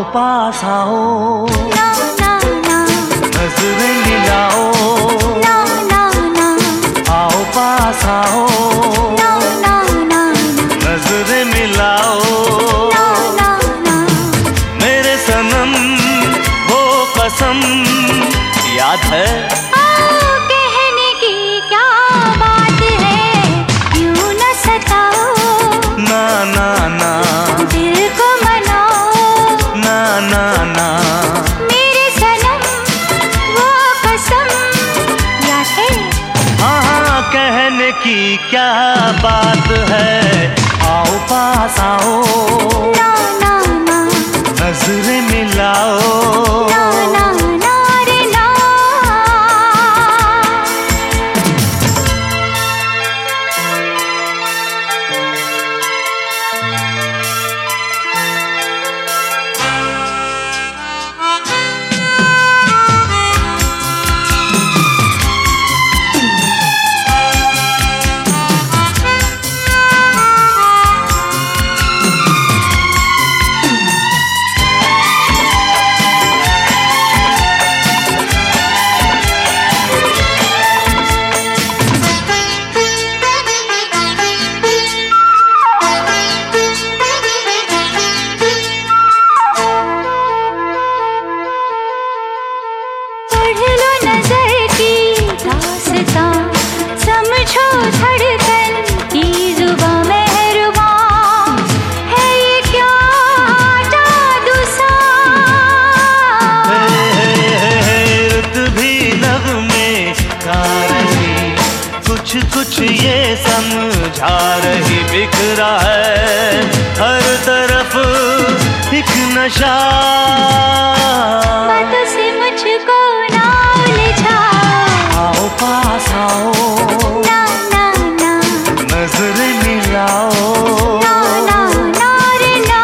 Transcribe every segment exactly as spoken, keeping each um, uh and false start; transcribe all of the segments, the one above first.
पास आओ, ना ना ना, नजरें मिलाओ, ना ना ना, आओ पास आओ, ना ना ना, नजरें मिलाओ, ना ना ना, मेरे सनम वो कसम याद है। आओ कहने की क्या बात है, यूं न सताओ, ना ना ना, दिल को मनाओ, ना ना ना, मेरे सनम वो कसम याद है। हाँ हाँ कहने की क्या बात है, आओ पास आओ, ना ना ना, नजरें मिलाओ, ना ना ना रे ना। पढ़ लो नजर की दास्तां, समझो धड़कन की जुबां मेहरबान, है ये क्या जादू सा। रुत भी नगमे गा रही, कुछ कुछ ये समझा रही, बिखरा है हर तरफ एक नशा, बातों से मुझको ना उलझाओ, आओ पास आओ, ना ना ना, नजरें मिलाओ, ना ना ना रे ना।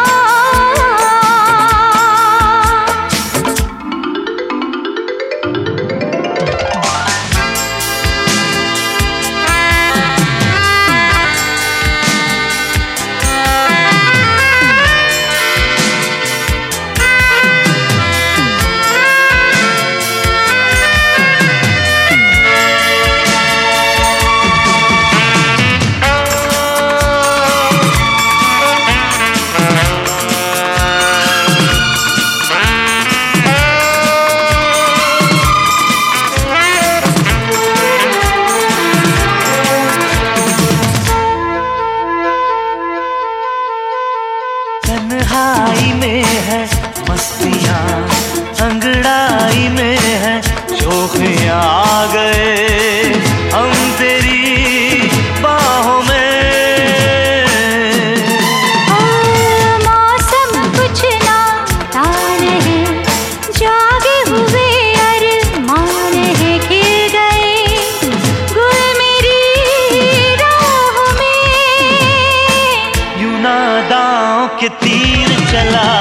तन्हाई में है मस्तियाँ, अंगड़ाई में है शोखियाँ, आ गए हम तेरी बाहों में। ओ मौसम कुछ ना तान है, जागे हुए अरमान है, खिल गए गुल मेरी राहों में। यूं नादाओं के तीर चला